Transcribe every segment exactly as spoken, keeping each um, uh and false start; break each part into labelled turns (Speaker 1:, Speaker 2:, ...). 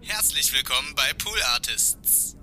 Speaker 1: Herzlich willkommen bei Pool Artists.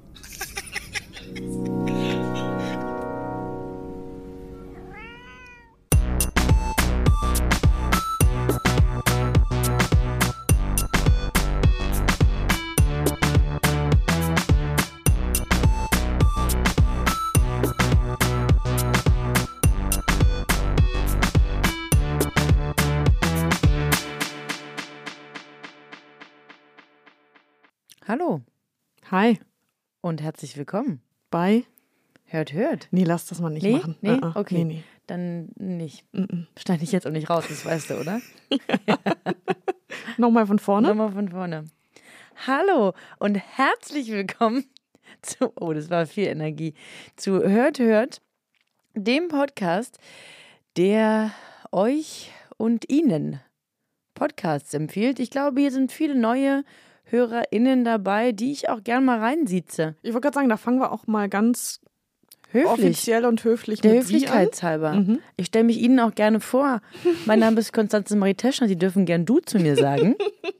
Speaker 2: Hallo
Speaker 3: Hi,
Speaker 2: und herzlich willkommen
Speaker 3: bei?
Speaker 2: Hört, hört.
Speaker 3: Nee, lass das mal nicht
Speaker 2: Nee?
Speaker 3: machen.
Speaker 2: Nee?
Speaker 3: Uh-uh.
Speaker 2: Okay.
Speaker 3: Nee, nee.
Speaker 2: Dann nicht.
Speaker 3: Mm-mm.
Speaker 2: Schneide ich jetzt auch nicht raus, das weißt du, oder?
Speaker 3: Nochmal von vorne.
Speaker 2: Nochmal von vorne. Hallo und herzlich willkommen zu, oh, das war viel Energie, zu Hört, hört, dem Podcast, der euch und Ihnen Podcasts empfiehlt. Ich glaube, hier sind viele neue HörerInnen dabei, die ich auch gern mal reinsieze.
Speaker 3: Ich wollte gerade sagen, da fangen wir auch mal ganz
Speaker 2: Höflich.
Speaker 3: offiziell und höflich
Speaker 2: Der
Speaker 3: mit Sie an.
Speaker 2: Höflichkeitshalber.
Speaker 3: Mhm.
Speaker 2: Ich stelle mich Ihnen auch gerne vor. Mein Name ist Konstanze Marie Teschner. Sie dürfen gern du zu mir sagen.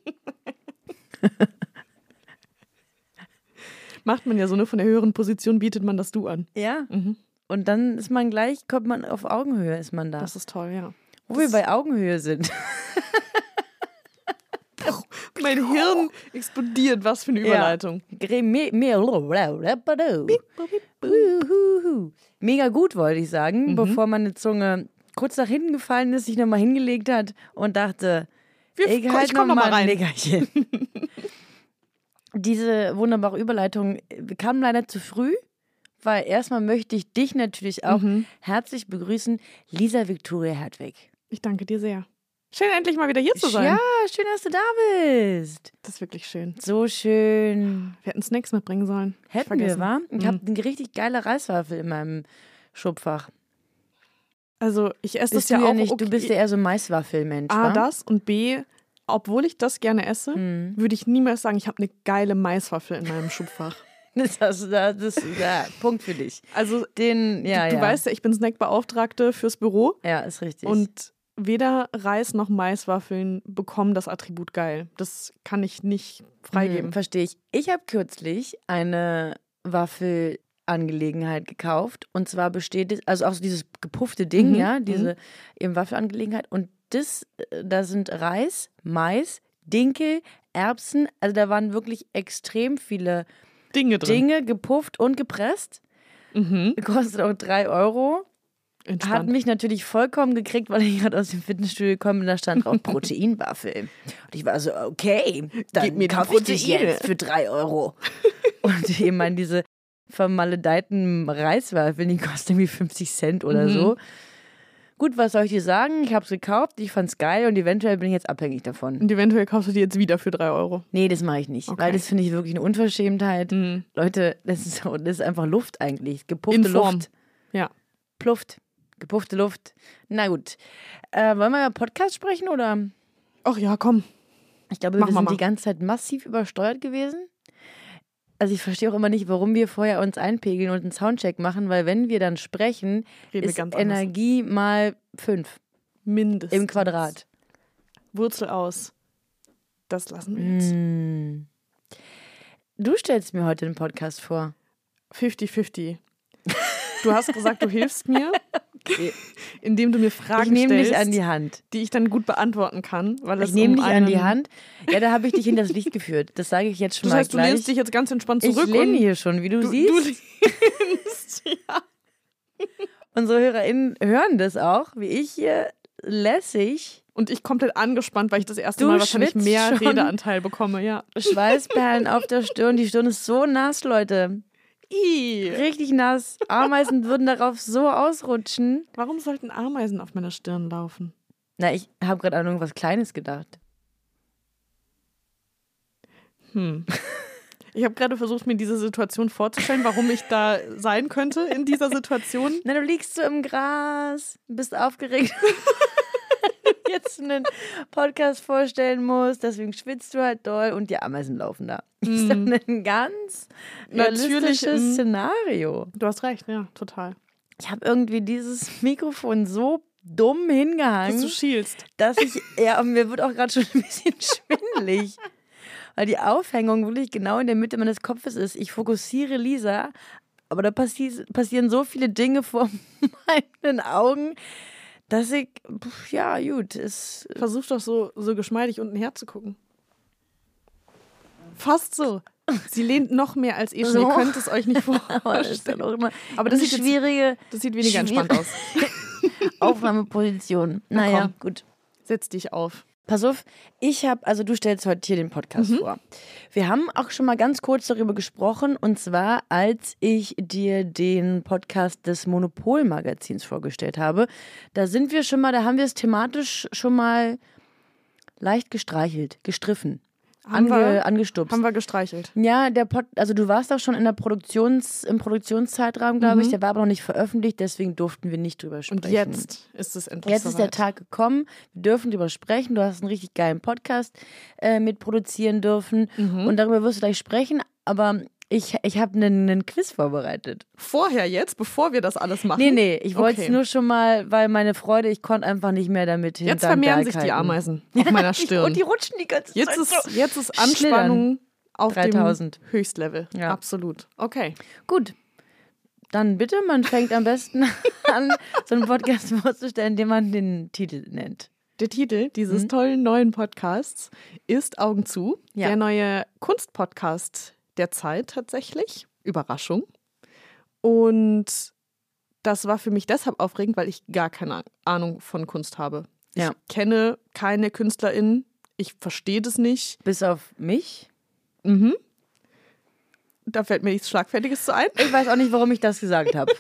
Speaker 3: Macht man ja so, ne? Von der höheren Position bietet man das Du an.
Speaker 2: Ja.
Speaker 3: Mhm.
Speaker 2: Und dann ist man gleich, kommt man auf Augenhöhe, ist man da.
Speaker 3: Das ist toll, ja.
Speaker 2: Wo wir bei Augenhöhe sind.
Speaker 3: Mein Hirn explodiert. Was für eine Überleitung.
Speaker 2: Ja. Me- me- Uhuhu. Mega gut, wollte ich sagen,
Speaker 3: Mhm.
Speaker 2: bevor meine Zunge kurz nach hinten gefallen ist, sich nochmal hingelegt hat und dachte,
Speaker 3: Wir,
Speaker 2: ich
Speaker 3: ich
Speaker 2: halt
Speaker 3: komm
Speaker 2: noch
Speaker 3: noch
Speaker 2: mal
Speaker 3: mal
Speaker 2: ein
Speaker 3: rein.
Speaker 2: Nickerchen. Diese wunderbare Überleitung kam leider zu früh, weil erstmal möchte ich dich natürlich auch
Speaker 3: Mhm.
Speaker 2: herzlich begrüßen, Lisa Victoria Hertwig.
Speaker 3: Ich danke dir sehr. Schön, endlich mal wieder hier zu sein.
Speaker 2: Ja, schön, dass du da bist.
Speaker 3: Das ist wirklich schön.
Speaker 2: So schön.
Speaker 3: Wir hätten Snacks mitbringen sollen.
Speaker 2: Hätten wir,
Speaker 3: Vergessen.
Speaker 2: wa? Ich
Speaker 3: Mhm.
Speaker 2: habe eine richtig geile Reiswaffel in meinem Schubfach.
Speaker 3: Also ich esse das
Speaker 2: Bist
Speaker 3: ja
Speaker 2: du ja
Speaker 3: auch.
Speaker 2: nicht,
Speaker 3: okay.
Speaker 2: du bist ja eher so ein Maiswaffelmensch,
Speaker 3: A,
Speaker 2: wa?
Speaker 3: das und B, obwohl ich das gerne esse,
Speaker 2: Mhm.
Speaker 3: würde ich niemals sagen, ich habe eine geile Maiswaffel in meinem Schubfach.
Speaker 2: Das, das, das, das ja, Punkt für dich.
Speaker 3: Also
Speaker 2: Den, ja,
Speaker 3: du
Speaker 2: ja.
Speaker 3: weißt ja, ich bin Snackbeauftragte fürs Büro
Speaker 2: Ja, ist richtig.
Speaker 3: und weder Reis noch Maiswaffeln bekommen das Attribut geil. Das kann ich nicht freigeben.
Speaker 2: Hm, verstehe ich. Ich habe kürzlich eine Waffelangelegenheit gekauft. Und zwar besteht es, also auch so dieses gepuffte Ding,
Speaker 3: Mhm,
Speaker 2: ja, diese eben Waffelangelegenheit. Und das, äh, da sind Reis, Mais, Dinkel, Erbsen. Also da waren wirklich extrem viele
Speaker 3: Dinge drin.
Speaker 2: Dinge gepufft und gepresst.
Speaker 3: Mhm.
Speaker 2: Kostet auch drei Euro. Hat
Speaker 3: Entspannt.
Speaker 2: mich natürlich vollkommen gekriegt, weil ich gerade aus dem Fitnessstudio gekommen bin, da stand drauf Proteinwaffel. Und ich war so, okay, dann
Speaker 3: Gib mir die
Speaker 2: kaufe ich dich
Speaker 3: Proteine.
Speaker 2: jetzt für drei Euro. Und ich meine, diese vermaledeiten Reiswaffeln, die kosten irgendwie fünfzig Cent oder
Speaker 3: Mhm.
Speaker 2: so. Gut, was soll ich dir sagen? Ich habe es gekauft, ich fand's geil und eventuell bin ich jetzt abhängig davon.
Speaker 3: Und eventuell kaufst du die jetzt wieder für drei Euro.
Speaker 2: Nee, das mache ich nicht,
Speaker 3: Okay.
Speaker 2: weil das finde ich wirklich eine Unverschämtheit.
Speaker 3: Mhm.
Speaker 2: Leute, das ist, so, das ist einfach Luft eigentlich, gepuffte
Speaker 3: In Form.
Speaker 2: Luft.
Speaker 3: Ja.
Speaker 2: Plufft. Gepuffte Luft. Na gut. Äh, wollen wir über Podcast sprechen oder?
Speaker 3: Ach ja, komm.
Speaker 2: Ich glaube,
Speaker 3: Machen
Speaker 2: wir
Speaker 3: wir
Speaker 2: sind
Speaker 3: mal.
Speaker 2: die ganze Zeit massiv übersteuert gewesen. Also ich verstehe auch immer nicht, warum wir vorher uns einpegeln und einen Soundcheck machen, weil wenn wir dann sprechen,
Speaker 3: Reden wir
Speaker 2: ist
Speaker 3: ganz anders.
Speaker 2: Energie mal fünf
Speaker 3: Mindestens.
Speaker 2: im Quadrat.
Speaker 3: Wurzel aus. Das lassen wir jetzt.
Speaker 2: Mm. Du stellst mir heute den Podcast vor.
Speaker 3: fünfzig fünfzig. Du hast gesagt, du hilfst mir,
Speaker 2: Okay.
Speaker 3: indem du mir
Speaker 2: Ich
Speaker 3: Fragen
Speaker 2: nehme dich
Speaker 3: stellst,
Speaker 2: an die Hand.
Speaker 3: die ich dann gut beantworten kann. Weil es
Speaker 2: Ich nehme
Speaker 3: um
Speaker 2: dich an
Speaker 3: einen,
Speaker 2: die Hand. Ja, da habe ich dich in das Licht geführt. Das sage ich jetzt schon
Speaker 3: Das
Speaker 2: mal
Speaker 3: heißt, du
Speaker 2: gleich.
Speaker 3: lehnst dich jetzt ganz entspannt
Speaker 2: ich
Speaker 3: zurück.
Speaker 2: lehne
Speaker 3: und
Speaker 2: hier schon, wie du,
Speaker 3: du,
Speaker 2: siehst.
Speaker 3: du lehnst, ja.
Speaker 2: Unsere HörerInnen hören das auch, wie ich hier lässig
Speaker 3: Und ich komplett angespannt, weil ich das erste
Speaker 2: Du
Speaker 3: Mal wahrscheinlich
Speaker 2: schwitzt
Speaker 3: mehr
Speaker 2: schon.
Speaker 3: Redeanteil bekomme. Ja.
Speaker 2: Schweißperlen auf der Stirn. Die Stirn ist so nass, Leute.
Speaker 3: I.
Speaker 2: Richtig nass. Ameisen würden darauf so ausrutschen.
Speaker 3: Warum sollten Ameisen auf meiner Stirn laufen?
Speaker 2: Na, ich habe gerade an irgendwas Kleines gedacht.
Speaker 3: Hm. Ich habe gerade versucht, mir diese Situation vorzustellen, warum ich da sein könnte in dieser Situation.
Speaker 2: Na, du liegst so im Gras, bist aufgeregt, jetzt einen Podcast vorstellen musst, deswegen schwitzt du halt doll und die Ameisen laufen da. Das ist doch ein ganz
Speaker 3: Natürlich,
Speaker 2: realistisches
Speaker 3: mm.
Speaker 2: Szenario.
Speaker 3: Du hast recht, ja, total.
Speaker 2: Ich habe irgendwie dieses Mikrofon so dumm
Speaker 3: Dass
Speaker 2: hingehangen,
Speaker 3: du schielst.
Speaker 2: dass ich, ja, und mir wird auch gerade schon ein bisschen schwindelig. weil die Aufhängung wirklich genau in der Mitte meines Kopfes ist. Ich fokussiere Lisa, aber da passi- passieren so viele Dinge vor meinen Augen, dass ich, pf, ja gut, ist...
Speaker 3: Versuch doch so, so geschmeidig unten herzugucken. Fast so. Sie lehnt noch mehr als eh schon.
Speaker 2: So.
Speaker 3: Ihr könnt es euch nicht
Speaker 2: Aber das ist dann
Speaker 3: vorstellen.
Speaker 2: auch immer
Speaker 3: Aber das
Speaker 2: eine
Speaker 3: sieht, jetzt,
Speaker 2: schwierige
Speaker 3: das sieht weniger
Speaker 2: schwierig-
Speaker 3: entspannt aus.
Speaker 2: Aufnahmeposition. Naja,
Speaker 3: komm.
Speaker 2: gut.
Speaker 3: Setz dich auf.
Speaker 2: Pass auf, ich habe, also du stellst heute hier den Podcast
Speaker 3: Mhm.
Speaker 2: vor. Wir haben auch schon mal ganz kurz darüber gesprochen, und zwar, als ich dir den Podcast des Monopol-Magazins vorgestellt habe. Da sind wir schon mal, da haben wir es thematisch schon mal leicht gestreichelt, gestriffen,
Speaker 3: Haben
Speaker 2: ange,
Speaker 3: wir-
Speaker 2: angestupst.
Speaker 3: Haben wir gestreichelt.
Speaker 2: Ja, der Pod, also du warst auch schon in der Produktions, im Produktionszeitraum, glaube ich. Der war aber noch nicht veröffentlicht, deswegen durften wir nicht drüber sprechen.
Speaker 3: Und jetzt ist es endlich
Speaker 2: Jetzt ist der
Speaker 3: soweit.
Speaker 2: Tag gekommen, wir dürfen drüber sprechen. Du hast einen richtig geilen Podcast äh, mitproduzieren dürfen
Speaker 3: Mhm.
Speaker 2: und darüber wirst du gleich sprechen, aber ich, ich habe einen, einen Quiz vorbereitet.
Speaker 3: Vorher jetzt, bevor wir das alles machen?
Speaker 2: Nee, nee, ich wollte es
Speaker 3: Okay.
Speaker 2: nur schon mal, weil meine Freude, ich konnte einfach nicht mehr damit
Speaker 3: Jetzt
Speaker 2: hinterm
Speaker 3: vermehren
Speaker 2: Berg
Speaker 3: sich die
Speaker 2: halten.
Speaker 3: Ameisen auf meiner
Speaker 2: Ich,
Speaker 3: Stirn.
Speaker 2: und die rutschen die ganze
Speaker 3: Jetzt
Speaker 2: Zeit
Speaker 3: ist,
Speaker 2: so.
Speaker 3: jetzt ist Anspannung auf
Speaker 2: dreitausend.
Speaker 3: dem Höchstlevel.
Speaker 2: Ja.
Speaker 3: Absolut. Okay.
Speaker 2: Gut, dann bitte, man fängt am besten an, so einen Podcast vorzustellen, den man den Titel nennt.
Speaker 3: Der Titel dieses
Speaker 2: Mhm.
Speaker 3: tollen neuen Podcasts ist Augen zu.
Speaker 2: Ja.
Speaker 3: Der neue Kunstpodcast der Zeit tatsächlich. Überraschung. Und das war für mich deshalb aufregend, weil ich gar keine Ahnung von Kunst habe.
Speaker 2: Ja.
Speaker 3: Ich kenne keine KünstlerInnen. Ich verstehe das nicht.
Speaker 2: Bis auf mich.
Speaker 3: Mhm. Da fällt mir nichts Schlagfertiges zu ein.
Speaker 2: Ich weiß auch nicht, warum ich das gesagt habe.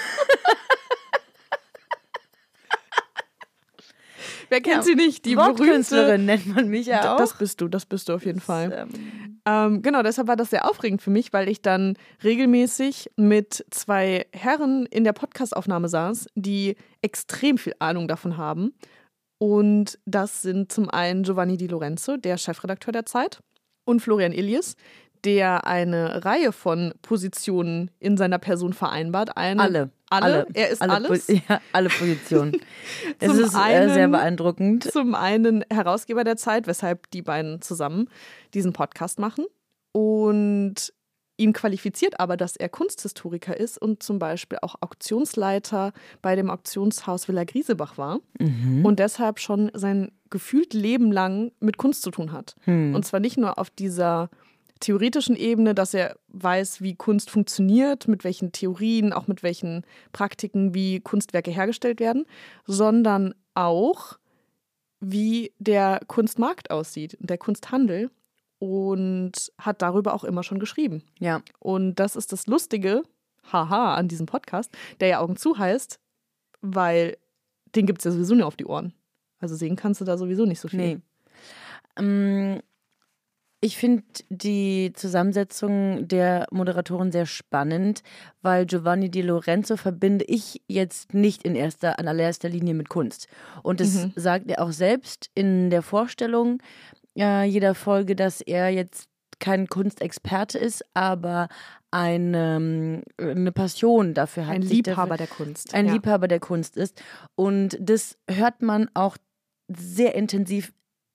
Speaker 3: Wer kennt
Speaker 2: Ja.
Speaker 3: sie nicht? Die berühmte.
Speaker 2: Wortkünstlerin nennt man mich ja auch.
Speaker 3: Das bist du, das bist du auf jeden Fall.
Speaker 2: Ähm,
Speaker 3: Ähm, genau, deshalb war das sehr aufregend für mich, weil ich dann regelmäßig mit zwei Herren in der Podcastaufnahme saß, die extrem viel Ahnung davon haben. Und das sind zum einen Giovanni Di Lorenzo, der Chefredakteur der Zeit, und Florian Illies, der eine Reihe von Positionen in seiner Person vereinbart. Eine,
Speaker 2: alle.
Speaker 3: Alle? Er ist
Speaker 2: alle,
Speaker 3: alles?
Speaker 2: Po- Ja, alle Positionen. Es
Speaker 3: Zum
Speaker 2: ist äh,
Speaker 3: einen-
Speaker 2: sehr beeindruckend.
Speaker 3: Zum einen Herausgeber der Zeit, weshalb die beiden zusammen diesen Podcast machen. Und ihn qualifiziert aber, dass er Kunsthistoriker ist und zum Beispiel auch Auktionsleiter bei dem Auktionshaus Villa Griesebach war
Speaker 2: Mhm.
Speaker 3: und deshalb schon sein gefühlt Leben lang mit Kunst zu tun hat.
Speaker 2: Hm.
Speaker 3: Und zwar nicht nur auf dieser theoretischen Ebene, dass er weiß, wie Kunst funktioniert, mit welchen Theorien, auch mit welchen Praktiken, wie Kunstwerke hergestellt werden, sondern auch, wie der Kunstmarkt aussieht, der Kunsthandel, und hat darüber auch immer schon geschrieben.
Speaker 2: Ja.
Speaker 3: Und das ist das Lustige, haha, an diesem Podcast, der ja Augen zu heißt, weil den gibt es ja sowieso nicht auf die Ohren. Also sehen kannst du da sowieso nicht so viel.
Speaker 2: Nee. Ähm, ich finde die Zusammensetzung der Moderatoren sehr spannend, weil Giovanni Di Lorenzo verbinde ich jetzt nicht in erster, an allererster Linie mit Kunst. Und das
Speaker 3: Mhm.
Speaker 2: sagt er auch selbst in der Vorstellung äh, jeder Folge, dass er jetzt kein Kunstexperte ist, aber eine, eine Passion dafür hat.
Speaker 3: Ein
Speaker 2: sich dafür-
Speaker 3: Liebhaber der Kunst.
Speaker 2: ein
Speaker 3: ja.
Speaker 2: Liebhaber der Kunst ist. Und das hört man auch sehr intensiv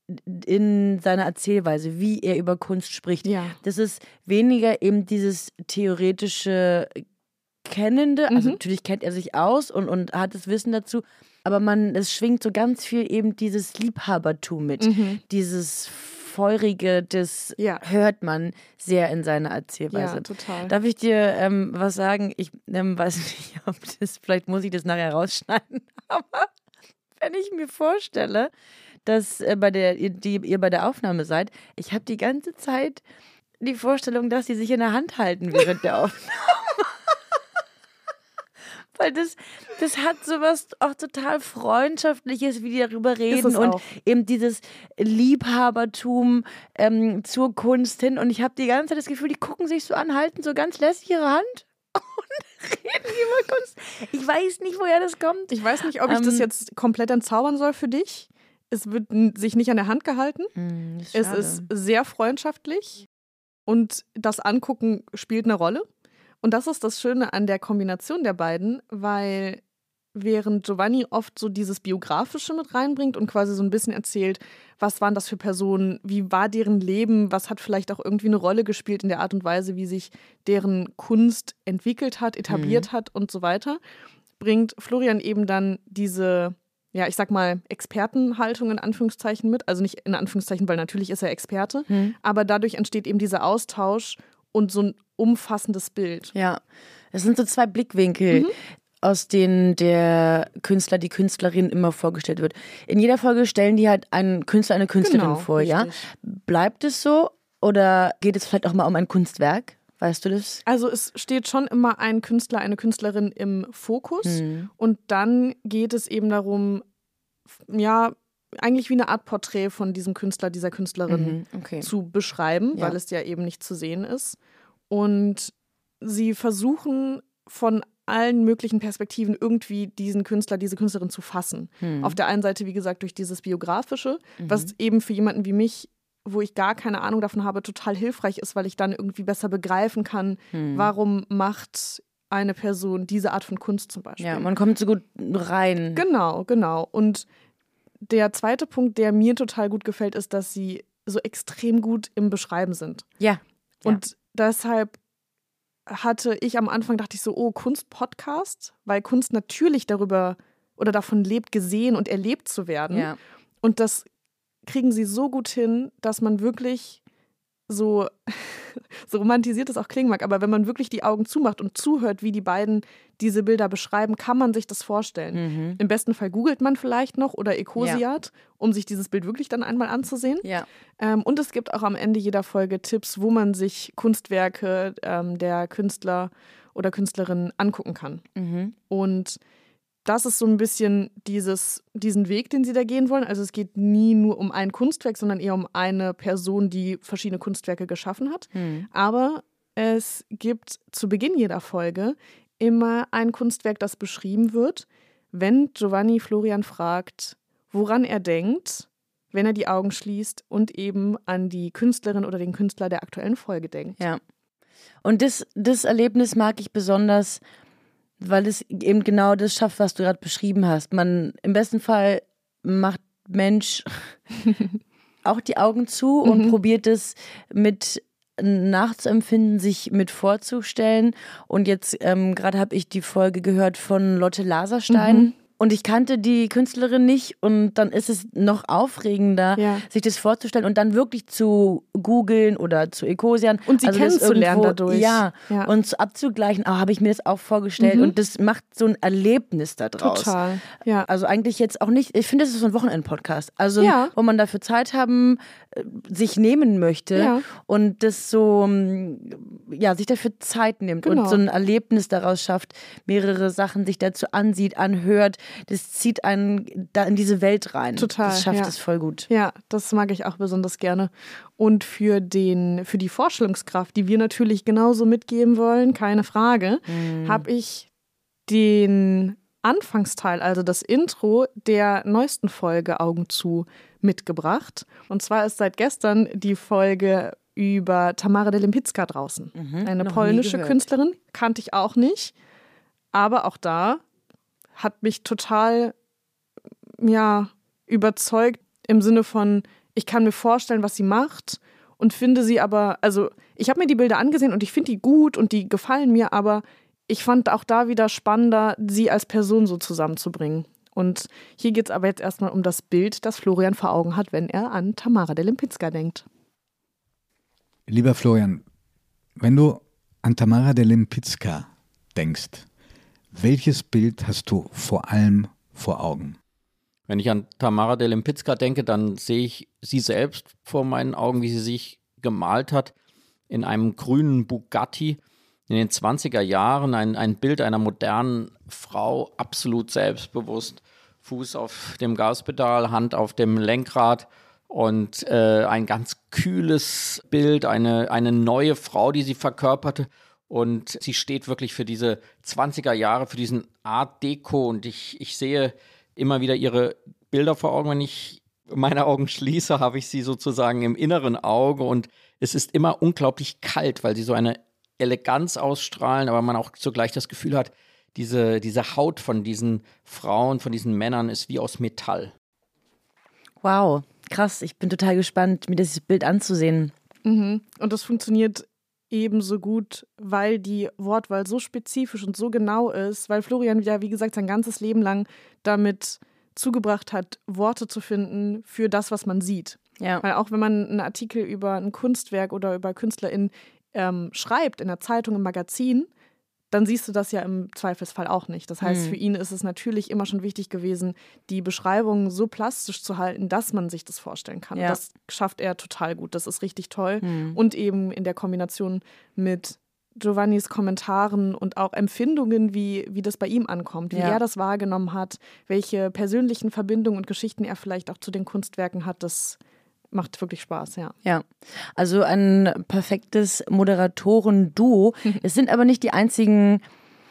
Speaker 2: in seiner Erzählweise, wie er über Kunst spricht.
Speaker 3: Ja.
Speaker 2: Das ist weniger eben dieses theoretische Kennende, also
Speaker 3: Mhm.
Speaker 2: natürlich kennt er sich aus und, und hat das Wissen dazu, aber man, es schwingt so ganz viel eben dieses Liebhabertum mit.
Speaker 3: Mhm.
Speaker 2: Dieses Feurige, das
Speaker 3: Ja.
Speaker 2: hört man sehr in seiner Erzählweise.
Speaker 3: Ja, total.
Speaker 2: Darf ich dir ähm, was sagen? Ich ähm, weiß nicht, ob das, vielleicht muss ich das nachher rausschneiden, aber wenn ich mir vorstelle, dass äh, bei der, ihr, die, ihr bei der Aufnahme seid, ich habe die ganze Zeit die Vorstellung, dass sie sich in der Hand halten während der Aufnahme. Weil das, das hat sowas auch total Freundschaftliches, wie die darüber reden
Speaker 3: es
Speaker 2: und
Speaker 3: auch.
Speaker 2: eben dieses Liebhabertum ähm, zur Kunst hin. Und ich habe die ganze Zeit das Gefühl, die gucken sich so an, halten so ganz lässig ihre Hand und reden über Kunst. Ich weiß nicht, woher das kommt.
Speaker 3: Ich weiß nicht, ob ich
Speaker 2: Ähm,
Speaker 3: das jetzt komplett entzaubern soll für dich. Es wird n- sich nicht an der Hand gehalten.
Speaker 2: Hm, ist
Speaker 3: Es
Speaker 2: schade.
Speaker 3: ist sehr freundschaftlich und das Angucken spielt eine Rolle. Und das ist das Schöne an der Kombination der beiden, weil während Giovanni oft so dieses Biografische mit reinbringt und quasi so ein bisschen erzählt, was waren das für Personen, wie war deren Leben, was hat vielleicht auch irgendwie eine Rolle gespielt in der Art und Weise, wie sich deren Kunst entwickelt hat, etabliert mhm. hat und so weiter, bringt Florian eben dann diese, ja, ich sag mal, Expertenhaltung in Anführungszeichen mit. Also nicht in Anführungszeichen, weil natürlich ist er Experte, mhm. aber dadurch entsteht eben dieser Austausch und so ein umfassendes Bild.
Speaker 2: Ja, es sind so zwei Blickwinkel. Mhm. aus denen der Künstler, die Künstlerin immer vorgestellt wird. In jeder Folge stellen die halt einen Künstler, eine Künstlerin
Speaker 3: genau,
Speaker 2: vor,
Speaker 3: richtig.
Speaker 2: ja? Bleibt es so oder geht es vielleicht auch mal um ein Kunstwerk? Weißt du das?
Speaker 3: Also es steht schon immer ein Künstler, eine Künstlerin im Fokus hm. und dann geht es eben darum, ja, eigentlich wie eine Art Porträt von diesem Künstler, dieser Künstlerin mhm, okay. zu beschreiben, ja. weil es ja eben nicht zu sehen ist. Und sie versuchen von allen möglichen Perspektiven irgendwie diesen Künstler, diese Künstlerin zu fassen. Hm. Auf der einen Seite, wie gesagt, durch dieses Biografische, mhm. was eben für jemanden wie mich, wo ich gar keine Ahnung davon habe, total hilfreich ist, weil ich dann irgendwie besser begreifen kann, hm. warum macht eine Person diese Art von Kunst zum Beispiel.
Speaker 2: Ja, man kommt so gut rein.
Speaker 3: Genau, genau. Und der zweite Punkt, der mir total gut gefällt, ist, dass sie so extrem gut im Beschreiben sind.
Speaker 2: Ja.
Speaker 3: Und
Speaker 2: ja.
Speaker 3: deshalb hatte ich am Anfang, dachte ich so, oh, Kunst-Podcast, weil Kunst natürlich darüber oder davon lebt, gesehen und erlebt zu werden.
Speaker 2: Ja.
Speaker 3: Und das kriegen sie so gut hin, dass man wirklich so, so romantisiert es auch klingen mag, aber wenn man wirklich die Augen zumacht und zuhört, wie die beiden diese Bilder beschreiben, kann man sich das vorstellen. Mhm. Im besten Fall googelt man vielleicht noch oder Ecosiat, ja. um sich dieses Bild wirklich dann einmal anzusehen.
Speaker 2: Ja.
Speaker 3: Ähm, und es gibt auch am Ende jeder Folge Tipps, wo man sich Kunstwerke ähm, der Künstler oder Künstlerin angucken kann. Mhm. Und das ist so ein bisschen dieses, diesen Weg, den sie da gehen wollen. Also es geht nie nur um ein Kunstwerk, sondern eher um eine Person, die verschiedene Kunstwerke geschaffen hat. Mhm. Aber es gibt zu Beginn jeder Folge immer ein Kunstwerk, das beschrieben wird, wenn Giovanni Florian fragt, woran er denkt, wenn er die Augen schließt und eben an die Künstlerin oder den Künstler der aktuellen Folge denkt.
Speaker 2: Ja. Und das, das Erlebnis mag ich besonders, weil es eben genau das schafft, was du gerade beschrieben hast. Man, im besten Fall macht Mensch auch die Augen zu und mhm. probiert es mit nachzuempfinden, sich mit vorzustellen. Und jetzt ähm, gerade habe ich die Folge gehört von Lotte Laserstein. Mhm. Und ich kannte die Künstlerin nicht und dann ist es noch aufregender, ja. sich das vorzustellen und dann wirklich zu googeln oder zu Ecosian.
Speaker 3: Und sie
Speaker 2: also
Speaker 3: kennenzulernen dadurch.
Speaker 2: Ja, ja, und so abzugleichen, oh, habe ich mir das auch vorgestellt. Mhm. Und das macht so ein Erlebnis da draus.
Speaker 3: Total, ja.
Speaker 2: Also eigentlich jetzt auch nicht, ich finde, das ist so ein Wochenend-Podcast. Also
Speaker 3: ja.
Speaker 2: wo man dafür Zeit haben, sich nehmen möchte
Speaker 3: ja.
Speaker 2: und das so, ja, sich dafür Zeit nimmt genau. und so ein Erlebnis daraus schafft, mehrere Sachen sich dazu ansieht, anhört. Das zieht einen da in diese Welt rein.
Speaker 3: Total.
Speaker 2: Das schafft
Speaker 3: ja.
Speaker 2: es voll gut.
Speaker 3: Ja, das mag ich auch besonders gerne. Und für, den, für die Vorstellungskraft, die wir natürlich genauso mitgeben wollen, keine Frage, mhm. habe ich den Anfangsteil, also das Intro der neuesten Folge Augen zu mitgebracht. Und zwar ist seit gestern die Folge über Tamara de Lempicka draußen. Mhm, Eine polnische Künstlerin, kannte ich auch nicht. Aber auch da hat mich total ja, überzeugt im Sinne von, ich kann mir vorstellen, was sie macht und finde sie aber, also ich habe mir die Bilder angesehen und ich finde die gut und die gefallen mir, aber ich fand auch da wieder spannender, sie als Person so zusammenzubringen. Und hier geht es aber jetzt erstmal um das Bild, das Florian vor Augen hat, wenn er an Tamara de Lempicka denkt.
Speaker 4: Lieber Florian, wenn du an Tamara de Lempicka denkst, welches Bild hast du vor allem vor Augen?
Speaker 5: Wenn ich an Tamara de Lempicka denke, dann sehe ich sie selbst vor meinen Augen, wie sie sich gemalt hat in einem grünen Bugatti in den zwanziger Jahren. Ein, ein Bild einer modernen Frau, absolut selbstbewusst, Fuß auf dem Gaspedal, Hand auf dem Lenkrad und äh, ein ganz kühles Bild, eine, eine neue Frau, die sie verkörperte. Und sie steht wirklich für diese zwanziger Jahre, für diesen Art Deco. Und ich, ich sehe immer wieder ihre Bilder vor Augen. Wenn ich meine Augen schließe, habe ich sie sozusagen im inneren Auge. Und es ist immer unglaublich kalt, weil sie so eine Eleganz ausstrahlen, aber man auch zugleich das Gefühl hat, diese, diese Haut von diesen Frauen, von diesen Männern ist wie aus Metall.
Speaker 2: Wow, krass. Ich bin total gespannt, mir das Bild anzusehen.
Speaker 3: Mhm. Und das funktioniert ebenso gut, weil die Wortwahl so spezifisch und so genau ist, weil Florian ja, wie gesagt, sein ganzes Leben lang damit zugebracht hat, Worte zu finden für das, was man sieht.
Speaker 2: Ja.
Speaker 3: Weil auch wenn man einen Artikel über ein Kunstwerk oder über KünstlerInnen ähm, schreibt, in der Zeitung, im Magazin, dann siehst du das ja im Zweifelsfall auch nicht. Das heißt,
Speaker 2: Mhm.
Speaker 3: für ihn ist es natürlich immer schon wichtig gewesen, die Beschreibungen so plastisch zu halten, dass man sich das vorstellen kann.
Speaker 2: Ja.
Speaker 3: Das schafft er total gut. Das ist richtig toll.
Speaker 2: Mhm.
Speaker 3: Und eben in der Kombination mit Giovannis Kommentaren und auch Empfindungen, wie, wie das bei ihm ankommt, wie
Speaker 2: Ja.
Speaker 3: er das wahrgenommen hat, welche persönlichen Verbindungen und Geschichten er vielleicht auch zu den Kunstwerken hat, das macht wirklich Spaß, ja.
Speaker 2: Ja, also ein perfektes Moderatoren-Duo. Es sind aber nicht die einzigen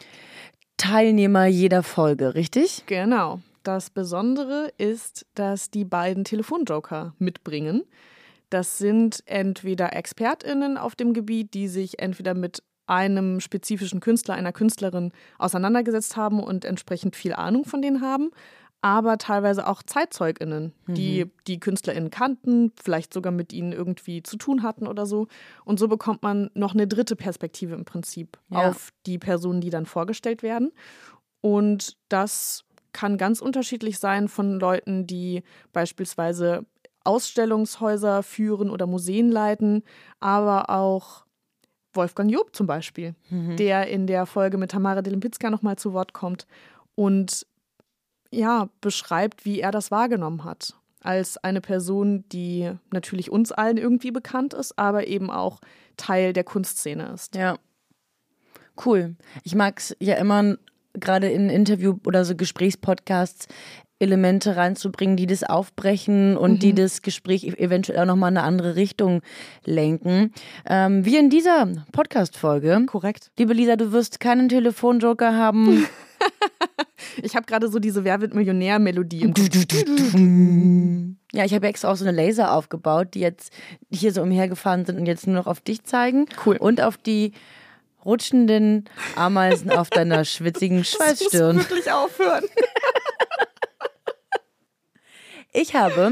Speaker 2: Teilnehmer jeder Folge, richtig?
Speaker 3: Genau. Das Besondere ist, dass die beiden Telefonjoker mitbringen. Das sind entweder ExpertInnen auf dem Gebiet, die sich entweder mit einem spezifischen Künstler, einer Künstlerin auseinandergesetzt haben und entsprechend viel Ahnung von denen haben, aber teilweise auch ZeitzeugInnen, die
Speaker 2: Mhm.
Speaker 3: die KünstlerInnen kannten, vielleicht sogar mit ihnen irgendwie zu tun hatten oder so. Und so bekommt man noch eine dritte Perspektive im Prinzip
Speaker 2: Ja.
Speaker 3: auf die Personen, die dann vorgestellt werden. Und das kann ganz unterschiedlich sein von Leuten, die beispielsweise Ausstellungshäuser führen oder Museen leiten, aber auch Wolfgang Job zum Beispiel,
Speaker 2: Mhm.
Speaker 3: der in der Folge mit Tamara de Lempicka nochmal zu Wort kommt und ja, beschreibt, wie er das wahrgenommen hat. Als eine Person, die natürlich uns allen irgendwie bekannt ist, aber eben auch Teil der Kunstszene ist.
Speaker 2: Ja. Cool. Ich mag es ja immer, gerade in Interview- oder so Gesprächspodcasts, Elemente reinzubringen, die das aufbrechen und
Speaker 3: Mhm.
Speaker 2: die das Gespräch eventuell auch nochmal in eine andere Richtung lenken. Ähm, wie in dieser Podcast-Folge.
Speaker 3: Korrekt.
Speaker 2: Liebe Lisa, du wirst keinen Telefonjoker haben.
Speaker 3: Ich habe gerade so diese Wer wird Millionär-Melodie im Kopf.
Speaker 2: Ja, ich habe extra auch so eine Laser aufgebaut, die jetzt hier so umhergefahren sind und jetzt nur noch auf dich zeigen.
Speaker 3: Cool.
Speaker 2: Und auf die rutschenden Ameisen auf deiner schwitzigen Schweißstirn.
Speaker 3: Das muss wirklich aufhören.
Speaker 2: Ich habe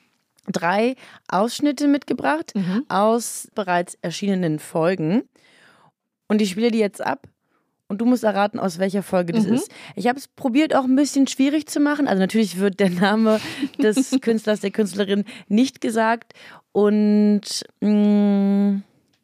Speaker 2: drei Ausschnitte mitgebracht
Speaker 3: Mhm.
Speaker 2: aus bereits erschienenen Folgen. Und ich spiele die jetzt ab. Und du musst erraten, aus welcher Folge das
Speaker 3: Mhm.
Speaker 2: ist. Ich habe es probiert, auch ein bisschen schwierig zu machen. Also natürlich wird der Name des Künstlers, der Künstlerin nicht gesagt. Und mh,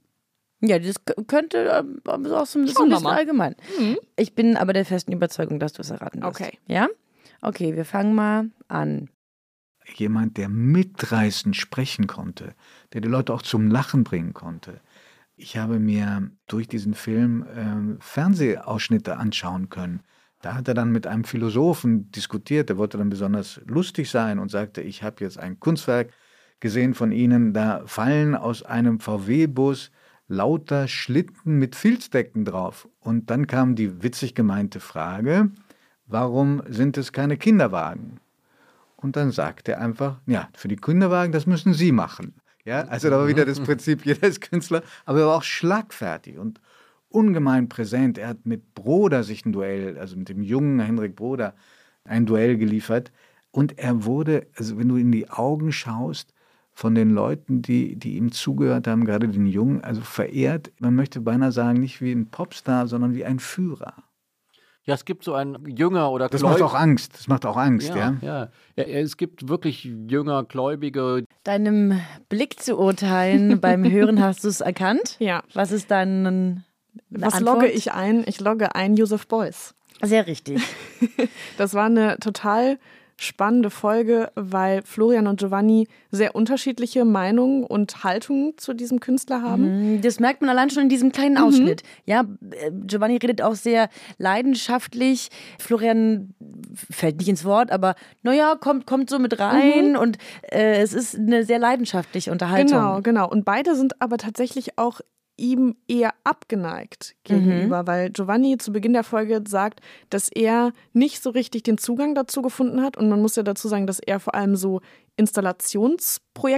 Speaker 2: ja, das k- könnte äh, auch so ein bisschen,
Speaker 3: Schauen wir
Speaker 2: ein bisschen
Speaker 3: mal.
Speaker 2: allgemein.
Speaker 3: Mhm.
Speaker 2: Ich bin aber der festen Überzeugung, dass du es erraten wirst.
Speaker 3: Okay.
Speaker 2: Ja? Okay, wir fangen mal an.
Speaker 4: Jemand, der mitreißend sprechen konnte, der die Leute auch zum Lachen bringen konnte. Ich habe mir durch diesen Film äh, Fernsehausschnitte anschauen können. Da hat er dann mit einem Philosophen diskutiert, der wollte dann besonders lustig sein und sagte, ich habe jetzt ein Kunstwerk gesehen von Ihnen, da fallen aus einem V W-Bus lauter Schlitten mit Filzdecken drauf. Und dann kam die witzig gemeinte Frage, warum sind es keine Kinderwagen? Und dann sagt er einfach, ja, für die Kinderwagen, das müssen Sie machen. Ja, also da war wieder das Prinzip, jeder ist Künstler, aber er war auch schlagfertig und ungemein präsent. Er hat mit Broder sich ein Duell, also mit dem jungen Henrik Broder, ein Duell geliefert. Und er wurde, also wenn du in die Augen schaust, von den Leuten, die, die ihm zugehört haben, gerade den Jungen, also verehrt, man möchte beinahe sagen, nicht wie ein Popstar, sondern wie ein Führer.
Speaker 5: Ja, es gibt so einen Jünger oder
Speaker 4: Das
Speaker 5: Gläub-
Speaker 4: macht auch Angst, das macht auch Angst, ja.
Speaker 5: Ja, ja. Ja, es gibt wirklich Jünger, Gläubige.
Speaker 2: Deinem Blick zu urteilen, beim Hören hast du es erkannt.
Speaker 3: Ja.
Speaker 2: Was ist dein
Speaker 3: Was
Speaker 2: Antwort?
Speaker 3: logge ich ein? Ich logge ein Joseph Beuys.
Speaker 2: Sehr richtig.
Speaker 3: Das war eine total spannende Folge, weil Florian und Giovanni sehr unterschiedliche Meinungen und Haltungen zu diesem Künstler haben.
Speaker 2: Das merkt man allein schon in diesem kleinen Ausschnitt. Ja, äh, Giovanni redet auch sehr leidenschaftlich. Florian fällt nicht ins Wort, aber naja, kommt, kommt so mit rein und äh, es ist eine sehr leidenschaftliche Unterhaltung.
Speaker 3: Genau, genau. Und beide sind aber tatsächlich auch ihm eher abgeneigt gegenüber, weil Giovanni zu Beginn der Folge sagt, dass er nicht so richtig den Zugang dazu gefunden hat. Und man muss ja dazu sagen, dass er vor allem so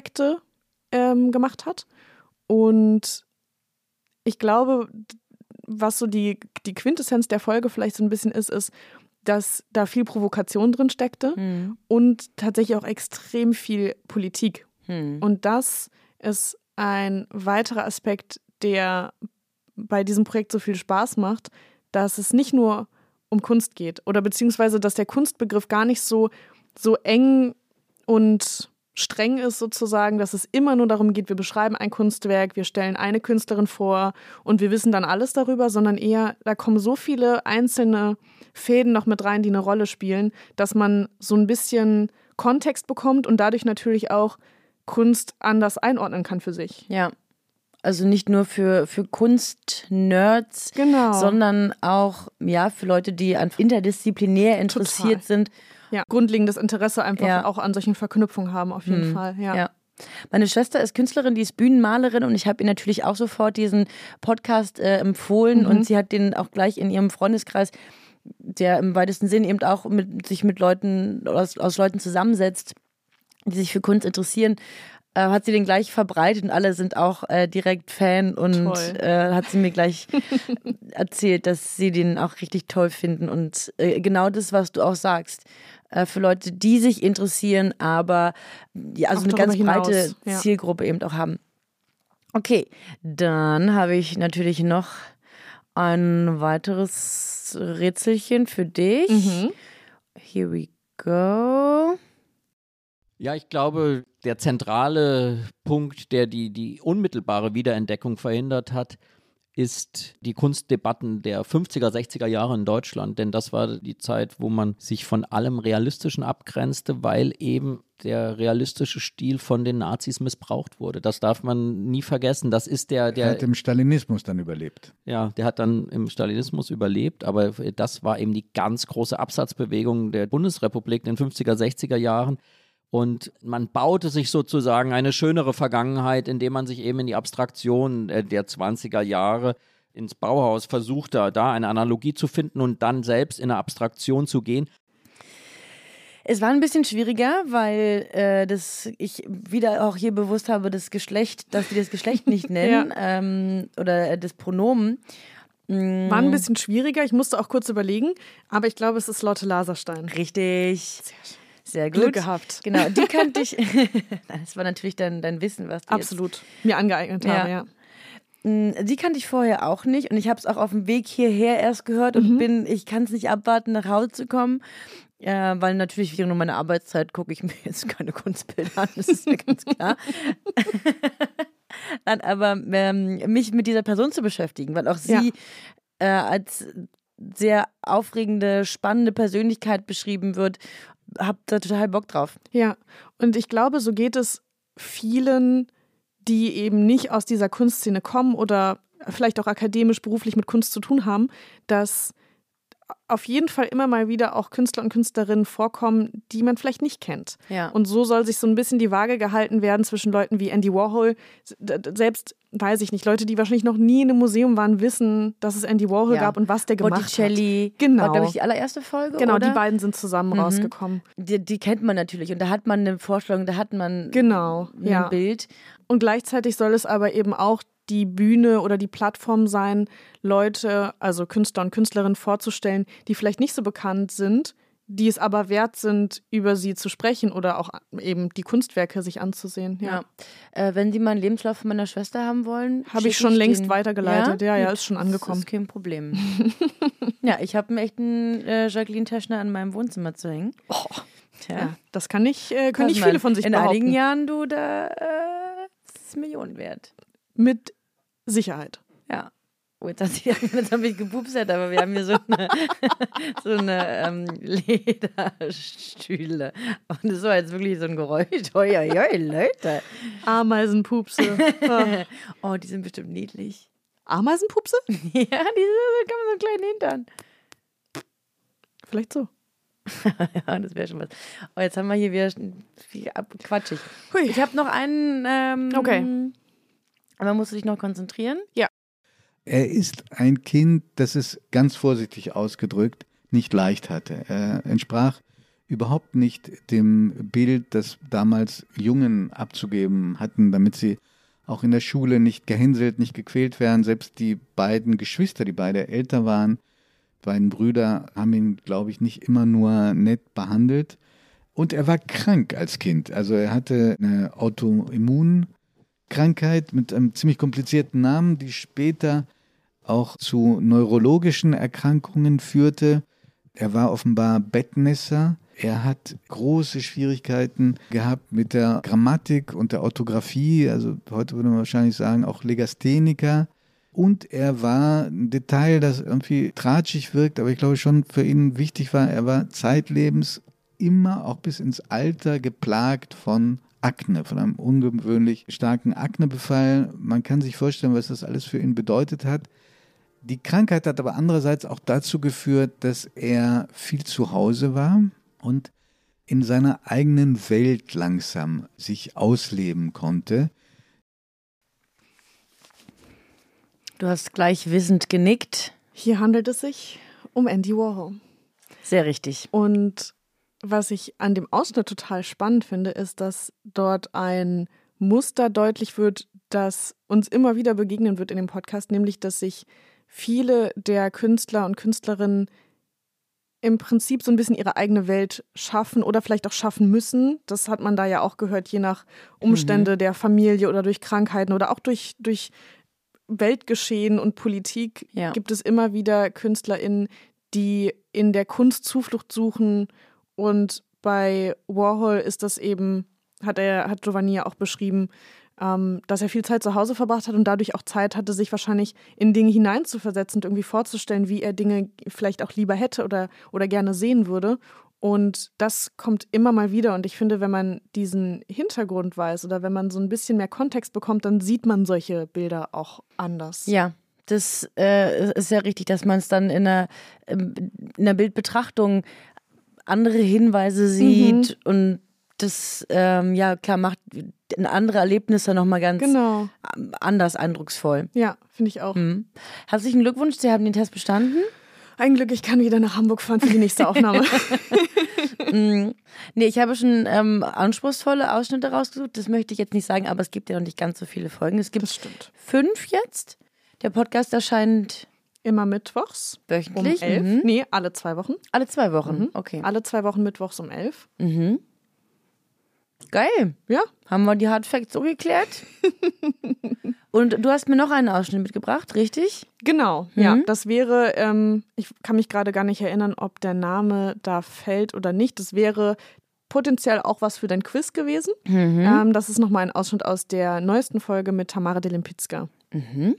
Speaker 3: Installationsprojekte ähm, gemacht hat. Und ich glaube, was so die, die Quintessenz der Folge vielleicht so ein bisschen ist, ist, dass da viel Provokation drin steckte
Speaker 2: Hm.
Speaker 3: und tatsächlich auch extrem viel Politik.
Speaker 2: Hm.
Speaker 3: Und das ist ein weiterer Aspekt, der bei diesem Projekt so viel Spaß macht, dass es nicht nur um Kunst geht oder beziehungsweise, dass der Kunstbegriff gar nicht so, so eng und streng ist sozusagen, dass es immer nur darum geht, wir beschreiben ein Kunstwerk, wir stellen eine Künstlerin vor und wir wissen dann alles darüber, sondern eher, da kommen so viele einzelne Fäden noch mit rein, die eine Rolle spielen, dass man so ein bisschen Kontext bekommt und dadurch natürlich auch Kunst anders einordnen kann für sich.
Speaker 2: Ja. Also nicht nur für, für Kunst-Nerds,
Speaker 3: Genau.
Speaker 2: sondern auch ja, für Leute, die einfach interdisziplinär interessiert
Speaker 3: Total.
Speaker 2: sind.
Speaker 3: Ja, grundlegendes Interesse einfach
Speaker 2: Ja.
Speaker 3: auch an solchen Verknüpfungen haben, auf jeden
Speaker 2: Hm.
Speaker 3: Fall. Ja.
Speaker 2: Ja. Meine Schwester ist Künstlerin, die ist Bühnenmalerin und ich habe ihr natürlich auch sofort diesen Podcast äh, empfohlen
Speaker 3: Mhm.
Speaker 2: und sie hat den auch gleich in ihrem Freundeskreis, der im weitesten Sinn eben auch mit, sich mit Leuten, aus, aus Leuten zusammensetzt, die sich für Kunst interessieren, äh, hat sie den gleich verbreitet und alle sind auch äh, direkt Fan und
Speaker 3: Toll.
Speaker 2: äh, hat sie mir gleich erzählt, dass sie den auch richtig toll finden und äh, genau das, was du auch sagst, äh, für Leute, die sich interessieren, aber ja, also
Speaker 3: Auch
Speaker 2: eine ganz
Speaker 3: darüber hinaus,
Speaker 2: breite
Speaker 3: ja.
Speaker 2: Zielgruppe eben auch haben. Okay, dann habe ich natürlich noch ein weiteres Rätselchen für dich.
Speaker 3: Mhm.
Speaker 2: Here we go.
Speaker 5: Ja, ich glaube, der zentrale Punkt, der die, die unmittelbare Wiederentdeckung verhindert hat, ist die Kunstdebatten der fünfziger, sechziger Jahre in Deutschland. Denn das war die Zeit, wo man sich von allem Realistischen abgrenzte, weil eben der realistische Stil von den Nazis missbraucht wurde. Das darf man nie vergessen. Das ist der,
Speaker 4: Er
Speaker 5: der
Speaker 4: hat im Stalinismus dann überlebt.
Speaker 5: Ja, der hat dann im Stalinismus überlebt, aber das war eben die ganz große Absatzbewegung der Bundesrepublik in den fünfziger, sechziger Jahren. Und man baute sich sozusagen eine schönere Vergangenheit, indem man sich eben in die Abstraktion der zwanziger Jahre ins Bauhaus versuchte, da eine Analogie zu finden und dann selbst in eine Abstraktion zu gehen.
Speaker 2: Es war ein bisschen schwieriger, weil äh, das ich wieder auch hier bewusst habe, das Geschlecht, dass die das Geschlecht nicht nennen ähm, oder äh, das Pronomen. Mm,
Speaker 3: War ein bisschen schwieriger, ich musste auch kurz überlegen, aber ich glaube, es ist Lotte Laserstein.
Speaker 2: Richtig. Sehr gut.
Speaker 3: Glück gehabt.
Speaker 2: Genau, die kannte ich. Das war natürlich dein, dein Wissen, was du
Speaker 3: Absolut. Mir angeeignet habe, ja.
Speaker 2: jetzt... Die kannte ich vorher auch nicht und ich habe es auch auf dem Weg hierher erst gehört und
Speaker 3: Mhm.
Speaker 2: bin, ich kann es nicht abwarten, nach Hause zu kommen, äh, weil natürlich während meiner Arbeitszeit gucke ich mir jetzt keine Kunstbilder an, das ist ja ganz klar. Nein, aber ähm, mich mit dieser Person zu beschäftigen, weil auch sie
Speaker 3: Ja.
Speaker 2: äh, als sehr aufregende, spannende Persönlichkeit beschrieben wird, hab da total Bock drauf.
Speaker 3: Ja, und ich glaube, so geht es vielen, die eben nicht aus dieser Kunstszene kommen oder vielleicht auch akademisch, beruflich mit Kunst zu tun haben, dass auf jeden Fall immer mal wieder auch Künstler und Künstlerinnen vorkommen, die man vielleicht nicht kennt.
Speaker 2: Ja.
Speaker 3: Und so soll sich so ein bisschen die Waage gehalten werden zwischen Leuten wie Andy Warhol. Selbst, weiß ich nicht, Leute, die wahrscheinlich noch nie in einem Museum waren, wissen, dass es Andy Warhol
Speaker 2: Ja.
Speaker 3: gab und was der gemacht
Speaker 2: Botticelli,
Speaker 3: hat. Genau.
Speaker 2: war, glaube ich, die allererste Folge,
Speaker 3: Genau,
Speaker 2: oder?
Speaker 3: die beiden sind zusammen
Speaker 2: Mhm.
Speaker 3: rausgekommen.
Speaker 2: Die, die kennt man natürlich und da hat man eine Vorstellung, da hat man
Speaker 3: Genau,
Speaker 2: ein
Speaker 3: ja.
Speaker 2: Bild.
Speaker 3: Und gleichzeitig soll es aber eben auch die Bühne oder die Plattform sein, Leute, also Künstler und Künstlerinnen vorzustellen, die vielleicht nicht so bekannt sind, die es aber wert sind, über sie zu sprechen oder auch eben die Kunstwerke sich anzusehen. Ja.
Speaker 2: Ja. Äh, wenn Sie mal einen Lebenslauf von meiner Schwester haben wollen,
Speaker 3: Habe ich
Speaker 2: schicke
Speaker 3: schon längst
Speaker 2: den.
Speaker 3: weitergeleitet. Ja, ja,
Speaker 2: Gut.
Speaker 3: ist schon
Speaker 2: Das
Speaker 3: angekommen.
Speaker 2: ist kein Problem. Ja, ich habe einen echten äh, Jacqueline Teschner in meinem Wohnzimmer zu hängen.
Speaker 3: Oh,
Speaker 2: Tja.
Speaker 3: ja, das kann nicht, äh, können
Speaker 2: Pass
Speaker 3: nicht
Speaker 2: mal,
Speaker 3: viele von sich
Speaker 2: in
Speaker 3: behaupten.
Speaker 2: einigen Jahren, du, da äh, ist es Millionen wert.
Speaker 3: Mit Sicherheit.
Speaker 2: Ja. Oh, jetzt, hat sie, jetzt habe ich gepupsert, aber wir haben hier so eine, so eine ähm, Lederstühle. Und das war jetzt wirklich so ein Geräusch. Oi, oi, oi, Leute.
Speaker 3: Ameisenpupse. Ah.
Speaker 2: Oh, die sind bestimmt niedlich.
Speaker 3: Ameisenpupse?
Speaker 2: Ja, die sind, da kann man so einen kleinen Hintern.
Speaker 3: Vielleicht so.
Speaker 2: Ja, das wäre schon was. Oh, jetzt haben wir hier wieder viel ab- quatschig.
Speaker 3: Hui.
Speaker 2: Ich habe noch einen. Ähm,
Speaker 3: Okay.
Speaker 2: Aber musst du dich noch konzentrieren?
Speaker 4: Er ist ein Kind, das es ganz vorsichtig ausgedrückt nicht leicht hatte. Er entsprach überhaupt nicht dem Bild, das damals Jungen abzugeben hatten, damit sie auch in der Schule nicht gehänselt, nicht gequält werden. Selbst die beiden Geschwister, die beide älter waren, beiden Brüder, haben ihn, glaube ich, nicht immer nur nett behandelt. Und er war krank als Kind. Also er hatte eine Autoimmunkrankheit mit einem ziemlich komplizierten Namen, die später auch zu neurologischen Erkrankungen führte. Er war offenbar Bettnässer. Er hat große Schwierigkeiten gehabt mit der Grammatik und der Orthographie. Also heute würde man wahrscheinlich sagen, auch Legastheniker. Und er war ein Detail, das irgendwie tratschig wirkt, aber ich glaube schon für ihn wichtig war, er war zeitlebens immer auch bis ins Alter geplagt von Akne, von einem ungewöhnlich starken Aknebefall. Man kann sich vorstellen, was das alles für ihn bedeutet hat. Die Krankheit hat aber andererseits auch dazu geführt, dass er viel zu Hause war und in seiner eigenen Welt langsam sich ausleben konnte.
Speaker 2: Du hast gleich wissend genickt.
Speaker 3: Hier handelt es sich um Andy Warhol.
Speaker 2: Sehr richtig.
Speaker 3: Und was ich an dem Ausschnitt total spannend finde, ist, dass dort ein Muster deutlich wird, das uns immer wieder begegnen wird in dem Podcast, nämlich, dass sich viele der Künstler und Künstlerinnen im Prinzip so ein bisschen ihre eigene Welt schaffen oder vielleicht auch schaffen müssen. Das hat man da ja auch gehört, je nach Umstände mhm. der Familie oder durch Krankheiten oder auch durch, durch Weltgeschehen und Politik ja. gibt es immer wieder KünstlerInnen, die in der Kunst Zuflucht suchen. Und bei Warhol ist das eben, hat er, hat Giovanni ja auch beschrieben, ähm, dass er viel Zeit zu Hause verbracht hat und dadurch auch Zeit hatte, sich wahrscheinlich in Dinge hineinzuversetzen und irgendwie vorzustellen, wie er Dinge vielleicht auch lieber hätte oder, oder gerne sehen würde. Und das kommt immer mal wieder. Und ich finde, wenn man diesen Hintergrund weiß oder wenn man so ein bisschen mehr Kontext bekommt, dann sieht man solche Bilder auch anders.
Speaker 2: Ja, das äh, ist ja richtig, dass man es dann in einer, in einer Bildbetrachtung andere Hinweise sieht mhm. und das, ähm, ja klar, macht andere Erlebnisse nochmal ganz
Speaker 3: genau.
Speaker 2: anders eindrucksvoll.
Speaker 3: Ja, finde ich auch.
Speaker 2: Mhm. Herzlichen Glückwunsch, Sie haben den Test bestanden.
Speaker 3: Ein Glück, ich kann wieder nach Hamburg fahren für die nächste Aufnahme.
Speaker 2: mm. Nee, ich habe schon ähm, anspruchsvolle Ausschnitte rausgesucht, das möchte ich jetzt nicht sagen, aber es gibt ja noch nicht ganz so viele Folgen. Es gibt fünf jetzt. Der Podcast erscheint
Speaker 3: immer mittwochs.
Speaker 2: Wöchentlich?
Speaker 3: Um elf.
Speaker 2: Mhm.
Speaker 3: Nee, alle zwei Wochen.
Speaker 2: Alle zwei Wochen,
Speaker 3: mhm.
Speaker 2: okay.
Speaker 3: Alle zwei Wochen mittwochs um elf.
Speaker 2: Mhm. Geil.
Speaker 3: Ja.
Speaker 2: Haben wir die Hard Facts so geklärt? Und du hast mir noch einen Ausschnitt mitgebracht, richtig?
Speaker 3: Genau, mhm. ja. Das wäre, ähm, ich kann mich gerade gar nicht erinnern, ob der Name da fällt oder nicht. Das wäre potenziell auch was für dein Quiz gewesen. Mhm. Ähm, das ist nochmal ein Ausschnitt aus der neuesten Folge mit Tamara Delimpicka.
Speaker 2: Mhm.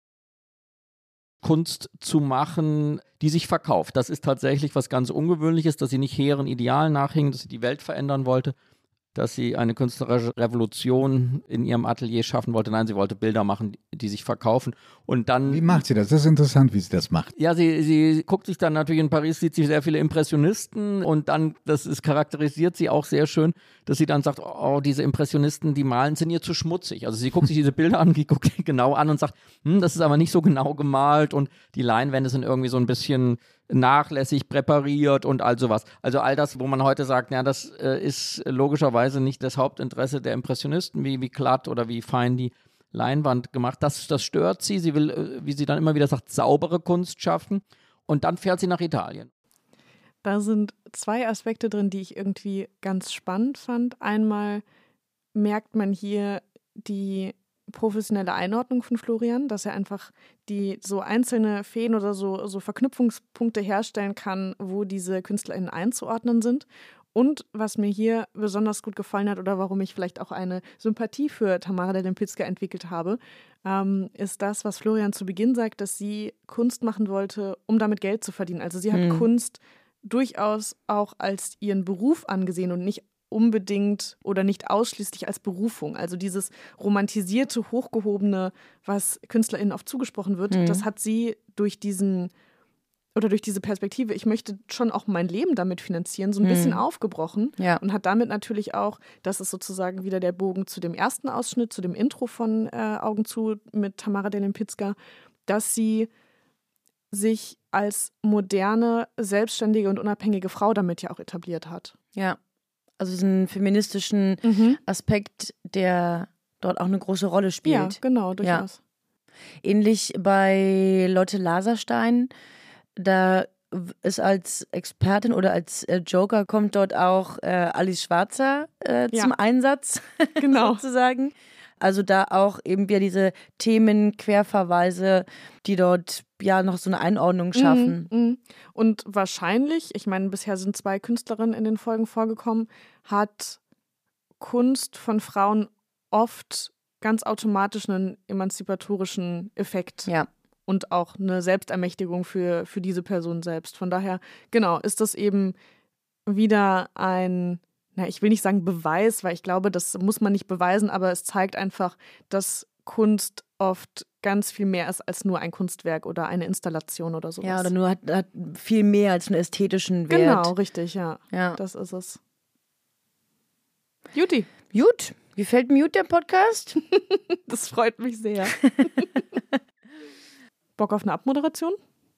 Speaker 5: Kunst zu machen, die sich verkauft. Das ist tatsächlich was ganz Ungewöhnliches, dass sie nicht hehren Idealen nachhing, dass sie die Welt verändern wollte, dass sie eine künstlerische Revolution in ihrem Atelier schaffen wollte. Nein, sie wollte Bilder machen, die sich verkaufen. Und dann.
Speaker 4: Wie macht sie das? Das ist interessant, wie sie das macht.
Speaker 5: Ja, sie, sie guckt sich dann natürlich in Paris, sieht sie sehr viele Impressionisten und dann, das ist charakterisiert sie auch sehr schön, dass sie dann sagt, oh, diese Impressionisten, die malen, sind ihr zu schmutzig. Also sie guckt sich diese Bilder an, die guckt die genau an und sagt, hm, das ist aber nicht so genau gemalt und die Leinwände sind irgendwie so ein bisschen nachlässig präpariert und all sowas. Also all das, wo man heute sagt, ja, das äh, ist logischerweise nicht das Hauptinteresse der Impressionisten, wie, wie glatt oder wie fein die Leinwand gemacht. Das, das stört sie. Sie will, äh, wie sie dann immer wieder sagt, saubere Kunst schaffen. Und dann fährt sie nach Italien.
Speaker 3: Da sind zwei Aspekte drin, die ich irgendwie ganz spannend fand. Einmal merkt man hier die professionelle Einordnung von Florian, dass er einfach die so einzelne Fäden oder so, so Verknüpfungspunkte herstellen kann, wo diese KünstlerInnen einzuordnen sind. Und was mir hier besonders gut gefallen hat oder warum ich vielleicht auch eine Sympathie für Tamara Delimpicka entwickelt habe, ähm, ist das, was Florian zu Beginn sagt, dass sie Kunst machen wollte, um damit Geld zu verdienen. Also sie hat hm. Kunst durchaus auch als ihren Beruf angesehen und nicht unbedingt oder nicht ausschließlich als Berufung. Also dieses romantisierte, hochgehobene, was KünstlerInnen oft zugesprochen wird, mhm. das hat sie durch diesen oder durch diese Perspektive, ich möchte schon auch mein Leben damit finanzieren, so ein mhm. bisschen aufgebrochen
Speaker 2: ja.
Speaker 3: und hat damit natürlich auch, das ist sozusagen wieder der Bogen zu dem ersten Ausschnitt, zu dem Intro von äh, Augen zu mit Tamara Delimpicka, dass sie sich als moderne, selbstständige und unabhängige Frau damit ja auch etabliert hat.
Speaker 2: Ja. Also diesen feministischen mhm. Aspekt, der dort auch eine große Rolle
Speaker 3: Ja,
Speaker 2: spielt.
Speaker 3: genau, durchaus.
Speaker 2: Ähnlich bei Lotte Laserstein, da w- ist als Expertin oder als äh, Joker kommt dort auch äh, Alice Schwarzer äh,
Speaker 3: Ja.
Speaker 2: zum Einsatz,
Speaker 3: Genau.
Speaker 2: sozusagen. Also da auch eben wieder diese Themen, Querverweise, die dort ja noch so eine Einordnung schaffen.
Speaker 3: Mhm, mhm. Und wahrscheinlich, ich meine, bisher sind zwei Künstlerinnen in den Folgen vorgekommen, hat Kunst von Frauen oft ganz automatisch einen emanzipatorischen Effekt
Speaker 2: Ja.
Speaker 3: und auch eine Selbstermächtigung für, für diese Person selbst. Von daher, genau, ist das eben wieder ein, na, ich will nicht sagen Beweis, weil ich glaube, das muss man nicht beweisen, aber es zeigt einfach, dass Kunst oft ganz viel mehr ist als nur ein Kunstwerk oder eine Installation oder sowas.
Speaker 2: Ja, oder nur hat, hat viel mehr als einen ästhetischen Wert.
Speaker 3: Genau, richtig, ja.
Speaker 2: Ja.
Speaker 3: Das ist es. Juti,
Speaker 2: Gut, wie fällt mir gut der Podcast?
Speaker 3: das freut mich sehr. Bock auf eine Abmoderation?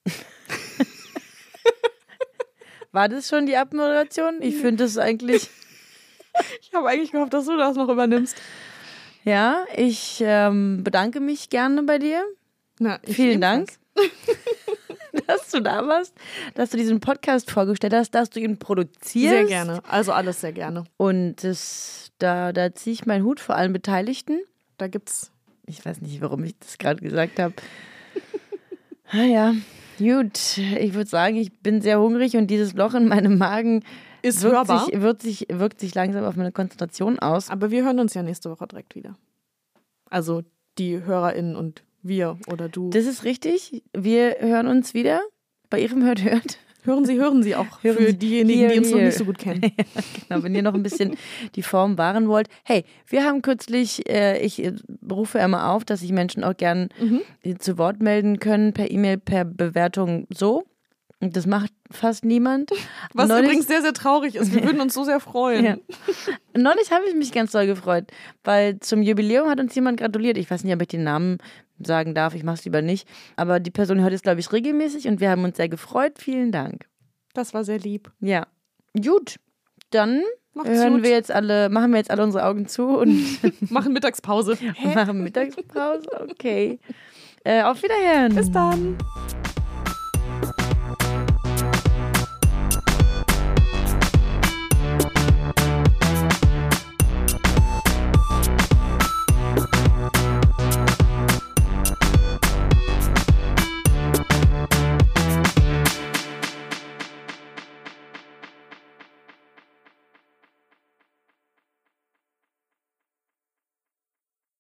Speaker 2: War das schon die Abmoderation? Ich finde das eigentlich,
Speaker 3: Ich habe eigentlich gehofft, dass du das noch übernimmst.
Speaker 2: ja, ich ähm, bedanke mich gerne bei dir,
Speaker 3: Na, ich
Speaker 2: Vielen
Speaker 3: ebenfalls.
Speaker 2: dass du da warst, dass du diesen Podcast vorgestellt hast, dass du ihn produzierst.
Speaker 3: Sehr gerne. Also alles sehr gerne.
Speaker 2: Und das, da, da ziehe ich meinen Hut vor allen Beteiligten.
Speaker 3: Da gibt's.
Speaker 2: Ich weiß nicht, warum ich das gerade gesagt habe. Ah ja, gut. Ich würde sagen, ich bin sehr hungrig und dieses Loch in meinem Magen
Speaker 3: Ist
Speaker 2: wirkt
Speaker 3: hörbar.
Speaker 2: sich, wirkt, sich, wirkt sich langsam auf meine Konzentration aus.
Speaker 3: Aber wir hören uns ja nächste Woche direkt wieder. Also die HörerInnen und wir oder du.
Speaker 2: Das ist richtig. Wir hören uns wieder bei Ihrem Hört Hört.
Speaker 3: Hören Sie, hören Sie auch.
Speaker 2: Hören
Speaker 3: für
Speaker 2: Sie-
Speaker 3: diejenigen,
Speaker 2: hier,
Speaker 3: die uns noch
Speaker 2: hier.
Speaker 3: nicht so gut kennen.
Speaker 2: Genau, wenn ihr noch ein bisschen die Form wahren wollt. Hey, wir haben kürzlich, äh, ich äh, rufe immer auf, dass sich Menschen auch gern
Speaker 3: Mhm.
Speaker 2: äh, zu Wort melden können, per E-Mail, per Bewertung so. Und das macht fast niemand.
Speaker 3: Was
Speaker 2: Neulich-
Speaker 3: übrigens sehr, sehr traurig ist. Wir würden uns so sehr freuen.
Speaker 2: Ja. Neulich habe ich mich ganz doll gefreut, weil zum Jubiläum hat uns jemand gratuliert. Ich weiß nicht, ob ich den Namen sagen darf, ich mache es lieber nicht. Aber die Person hört es, glaube ich, regelmäßig und wir haben uns sehr gefreut. Vielen Dank.
Speaker 3: Das war sehr lieb.
Speaker 2: Ja. Gut, dann
Speaker 3: Macht's
Speaker 2: hören
Speaker 3: gut.
Speaker 2: wir jetzt alle, machen wir jetzt alle unsere Augen zu und
Speaker 3: Machen Mittagspause.
Speaker 2: machen Mittagspause. Okay. Äh, auf Wiederhören.
Speaker 3: Bis dann.